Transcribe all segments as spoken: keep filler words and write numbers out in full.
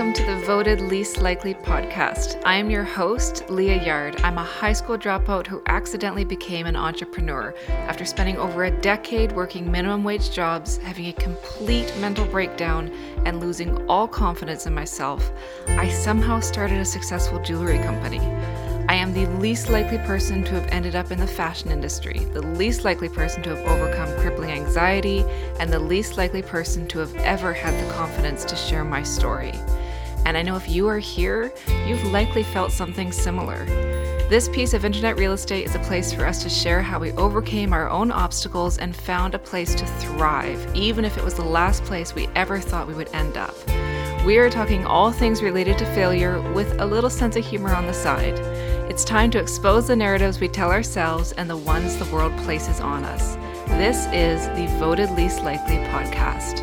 welcome to the Voted Least Likely podcast. I am your host, Leah Yard. I'm a high school dropout who accidentally became an entrepreneur. After spending over a decade working minimum wage jobs, having a complete mental breakdown, and losing all confidence in myself, I somehow started a successful jewelry company. I am the least likely person to have ended up in the fashion industry, the least likely person to have overcome crippling anxiety, and the least likely person to have ever had the confidence to share my story. And I know if you are here, you've likely felt something similar. This piece of internet real estate is a place for us to share how we overcame our own obstacles and found a place to thrive, even if it was the last place we ever thought we would end up. We are talking all things related to failure with a little sense of humor on the side. It's time to expose the narratives we tell ourselves and the ones the world places on us. This is the Voted Least Likely podcast.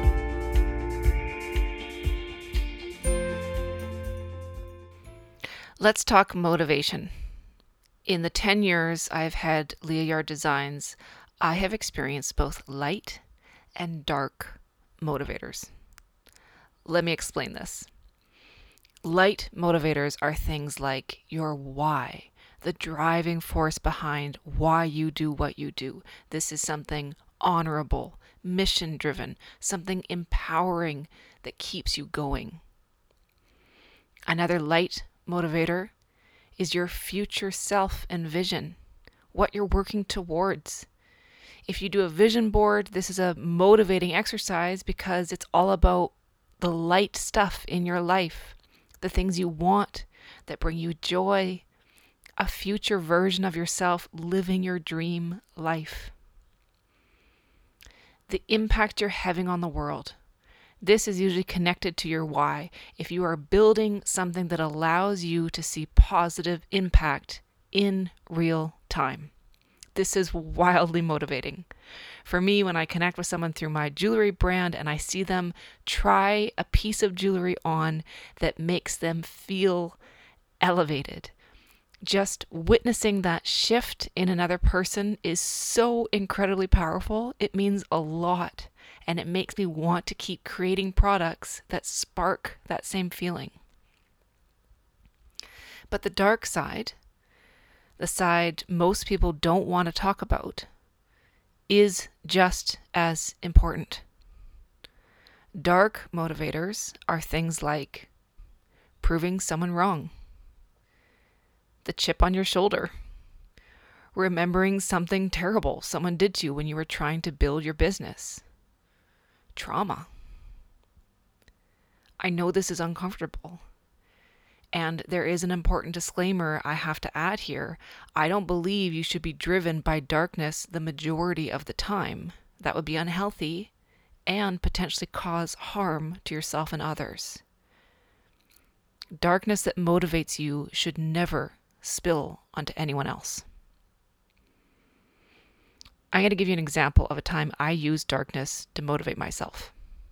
Let's talk motivation. In the ten years I've had Leah Yard Designs, I have experienced both light and dark motivators. Let me explain this. Light motivators are things like your why, the driving force behind why you do what you do. This is something honorable, mission-driven, something empowering that keeps you going. Another light motivator is your future self and vision, what you're working towards. If you do a vision board, this is a motivating exercise because it's all about the light stuff in your life, the things you want that bring you joy, a future version of yourself living your dream life. The impact you're having on the world. This is usually connected to your why. If you are building something that allows you to see positive impact in real time. This is wildly motivating. For me, when I connect with someone through my jewelry brand and I see them try a piece of jewelry on that makes them feel elevated, just witnessing that shift in another person is so incredibly powerful. It means a lot, and it makes me want to keep creating products that spark that same feeling. But the dark side, the side most people don't want to talk about, is just as important. Dark motivators are things like proving someone wrong, the chip on your shoulder, remembering something terrible someone did to you when you were trying to build your business, trauma. I know this is uncomfortable. And there is an important disclaimer I have to add here. I don't believe you should be driven by darkness the majority of the time. That would be unhealthy and potentially cause harm to yourself and others. Darkness that motivates you should never spill onto anyone else. I'm going to give you an example of a time I used darkness to motivate myself.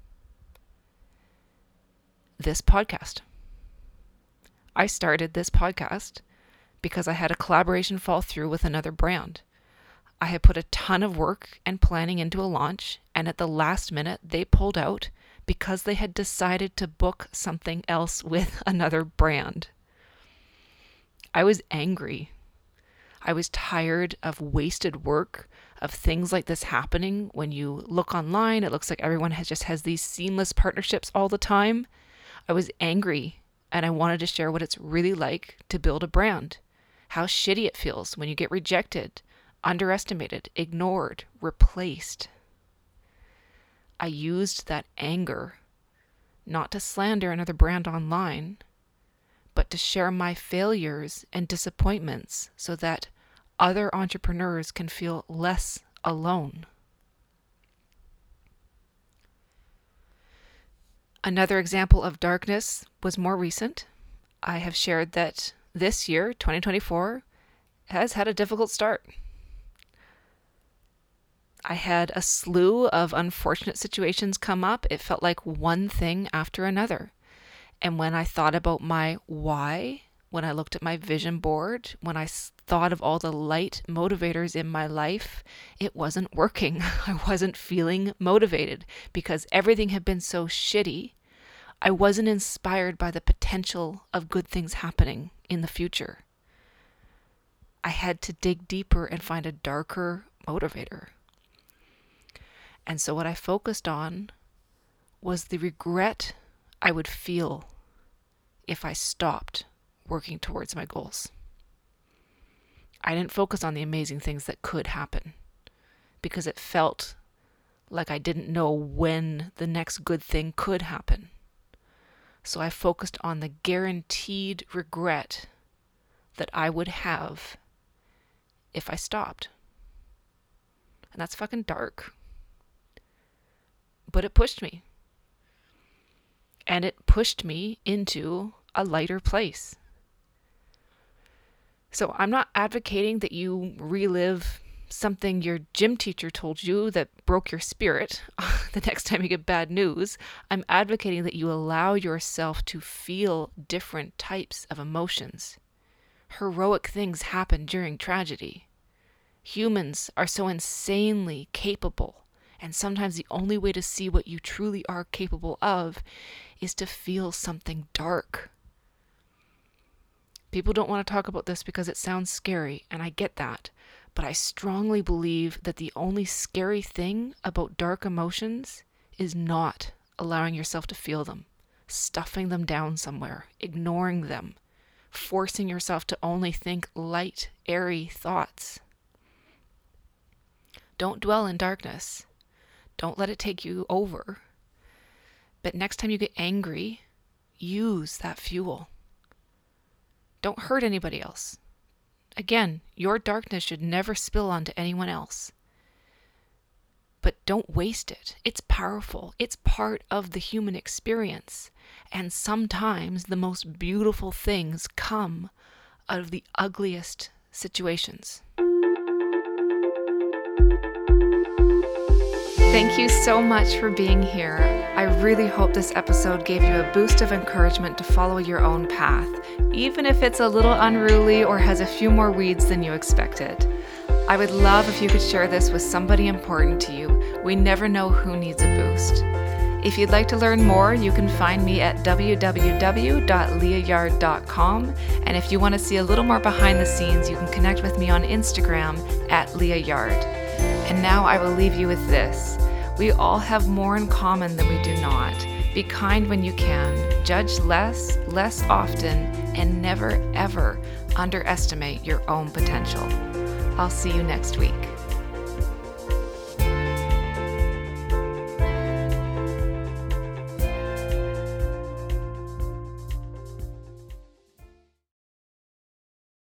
This podcast. I started this podcast because I had a collaboration fall through with another brand. I had put a ton of work and planning into a launch, and at the last minute, they pulled out because they had decided to book something else with another brand. I was angry. I was tired of wasted work, of things like this happening. When you look online, it looks like everyone has just has these seamless partnerships all the time. I was angry. And I wanted to share what it's really like to build a brand, how shitty it feels when you get rejected, underestimated, ignored, replaced. I used that anger not to slander another brand online, but to share my failures and disappointments so that other entrepreneurs can feel less alone. Another example of darkness was more recent. I have shared that this year, twenty twenty-four, has had a difficult start. I had a slew of unfortunate situations come up. It felt like one thing after another. And when I thought about my why, when I looked at my vision board, when I thought of all the light motivators in my life, it wasn't working. I wasn't feeling motivated because everything had been so shitty. I wasn't inspired by the potential of good things happening in the future. I had to dig deeper and find a darker motivator. And so what I focused on was the regret I would feel if I stopped working towards my goals. I didn't focus on the amazing things that could happen because it felt like I didn't know when the next good thing could happen. So I focused on the guaranteed regret that I would have if I stopped. And that's fucking dark. But it pushed me. And it pushed me into a lighter place. So I'm not advocating that you relive something your gym teacher told you that broke your spirit the next time you get bad news. I'm advocating that you allow yourself to feel different types of emotions. Heroic things happen during tragedy. Humans are so insanely capable, and sometimes the only way to see what you truly are capable of is to feel something dark. People don't want to talk about this because it sounds scary, and I get that. But I strongly believe that the only scary thing about dark emotions is not allowing yourself to feel them, stuffing them down somewhere, ignoring them, forcing yourself to only think light, airy thoughts. Don't dwell in darkness. Don't let it take you over. But next time you get angry, use that fuel. Don't hurt anybody else. Again, your darkness should never spill onto anyone else. But don't waste it. It's powerful. It's part of the human experience. And sometimes the most beautiful things come out of the ugliest situations. Thank you so much for being here. I really hope this episode gave you a boost of encouragement to follow your own path, even if it's a little unruly or has a few more weeds than you expected. I would love if you could share this with somebody important to you. We never know who needs a boost. If you'd like to learn more, you can find me at w w w dot leah yard dot com. And if you want to see a little more behind the scenes, you can connect with me on Instagram at leah yard. And now I will leave you with this. We all have more in common than we do not. Be kind when you can. Judge less, less often, and never, ever underestimate your own potential. I'll see you next week.